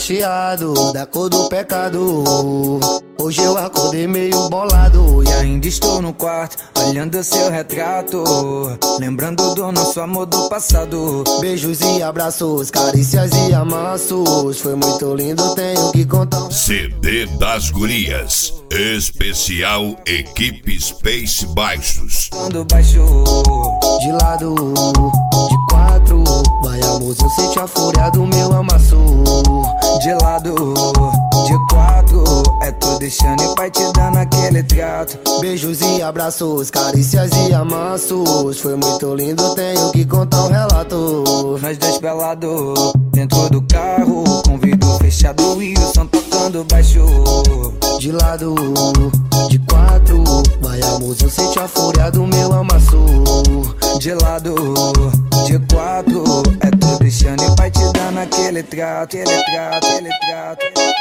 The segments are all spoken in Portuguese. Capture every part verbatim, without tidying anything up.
cacheado, da cor do pecado. Hoje eu acordei meio bolado e ainda estou no quarto, olhando seu retrato, lembrando do nosso amor do passado. Beijos e abraços, carícias e amassos, foi muito lindo, tenho que contar. C D das Gurias, especial Equipe Space Baixos. Quando baixou de lado, de quatro, vai amorzinho, sente a fúria do meu amasso. De lado, de quatro, é tu deixando e pai te dando aquele trato. Beijos e abraços, carícias e amassos, foi muito lindo, tenho que contar um relato. Nós dois pelados, dentro do carro, com vidro fechado e o som tocando baixo. De lado, de quatro, vai amorzinho, sente a fúria do meu amasso. De lado, de quatro, é tu deixando e pai te dando aquele trato, aquele trato, aquele trato, aquele trato.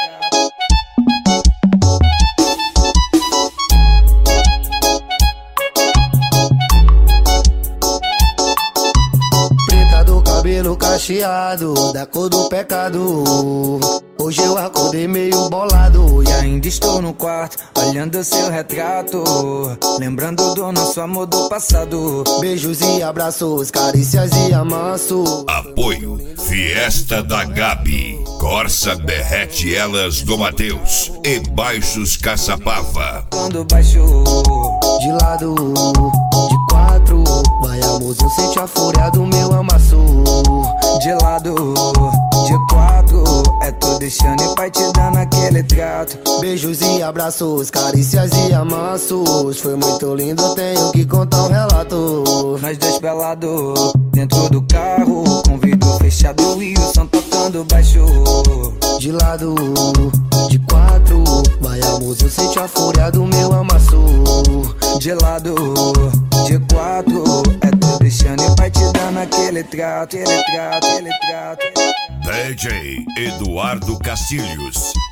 Cabelo cacheado, da cor do pecado. Hoje eu acordei meio bolado e ainda estou no quarto, olhando seu retrato, lembrando do nosso amor do passado. Beijos e abraços, carícias e amassos. Apoio Fiesta da Gabi, Corsa Berrete Elas do Mateus e Baixos Caçapava. Quando baixou de lado, de quatro, vai amorzinho, sente a fúria do meu amasso. De lado, de quatro, é tu deixando e pai te dando aquele trato. Beijos e abraços, carícias e amassos, foi muito lindo, tenho que contar um relato. Nós dois pelados, dentro do carro, com vidro fechado e o som tocando baixo. De lado, de quatro, vai amorzinho, sente a fúria do meu amasso. De lado, de quatro, é tu deixando e pai te dando aquele trato, aquele trato, aquele trato. D J Eduardo Castilhos.